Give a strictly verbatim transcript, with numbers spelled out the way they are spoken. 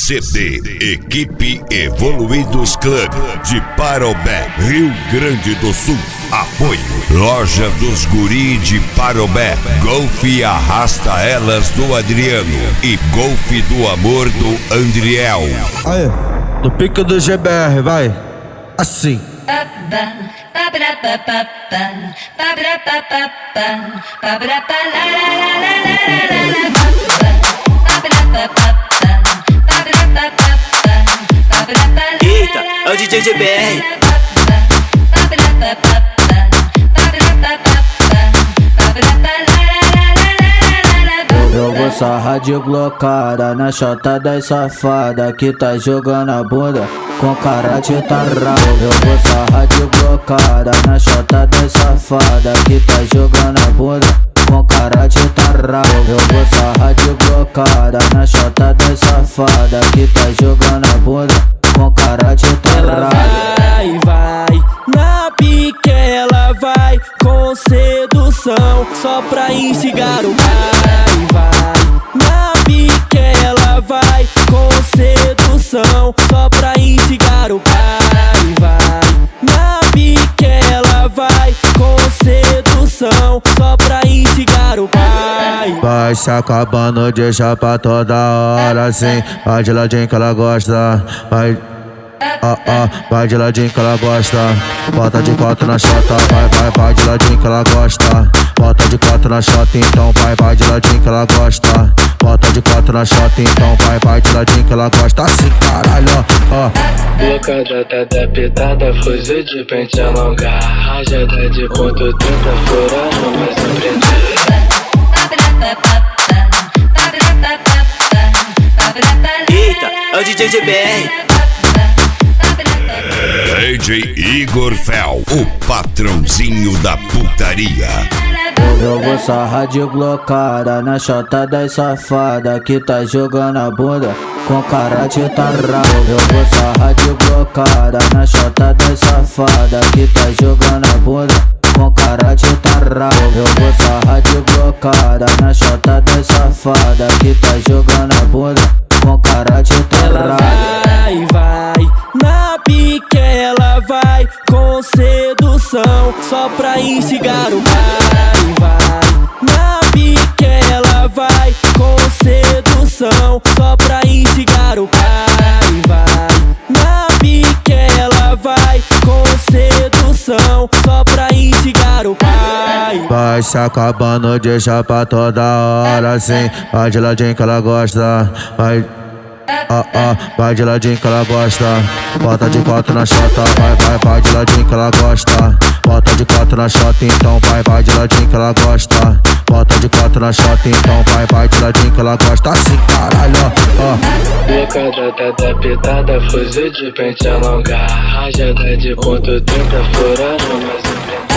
C D Equipe Evoluídos Club de Parobé, Rio Grande do Sul. Apoio Loja dos Guri de Parobé, Golfe Arrasta Elas do Adriano e Golfe do Amor do Andriel. Aí, no pique do G B R, vai assim. Eita, é o D J G B R. Eu vou sarrar de blocada na chota das safada que tá jogando a bunda com cara de tarrau. Eu vou sarrar de blocada na chota das safada que tá jogando a bunda com cara de tarrau. Eu vou sarrar de blocada na chota das safada que tá jogando a bunda com cara de tarrau. Vai, vai, na pique ela vai com sedução só pra instigar o vai, vai. Na pique ela vai com sedução só pra instigar o vai, vai. Na pique ela vai com sedução só pra instigar o pai. Vai se acabando de chapa toda hora assim. Vai de ladinho que ela gosta. Vai, ah, ah, vai de ladinho que ela gosta. Bota de quatro na chota. Vai, vai, vai de ladinho que ela gosta. Bota de quatro na chota, então vai, vai de ladinho que ela gosta. Bota de quatro na chota, então vai, vai de ladinho que ela gosta. Assim, caralho, ó, ó. Blocada tá adaptada, fuzil de pente alongar. Rajada de ponto trinta, furando, mas surpreender. Eita, é o D J G B R. D J Igor Fel, o patrãozinho da putaria. Eu vou sarrar de blocada na chota das safada que tá jogando a bunda com cara de tarrau. Eu vou sarrar de blocada na chota das safada que tá jogando a bunda com cara de tarrau. Eu vou sarrar de blocada na chota das safada que tá jogando a bunda com cara de tarrau. Vai, vai, na pique ela vai com sedução só pra instigar o vai, vai. Na pique ela vai com sedução só pra instigar o vai, vai. Na pique ela vai com sedução só pra instigar o pai. Vai se acabando de chapa toda hora assim. Vai de ladinho que ela gosta. Vai, ah, ah, vai de ladinho que ela gosta. Bota de quatro na chota. Vai, vai, vai de ladinho que ela gosta. Bota de quatro na chota, então vai, vai de ladinho que ela gosta. Bota de quatro na chota, então vai, vai de ladinho que ela gosta. Assim, caralho, ó, ó. Blocada tá adaptada, fuzil de pente alongar. Rajada de ponto trinta, furando, mas surpreender.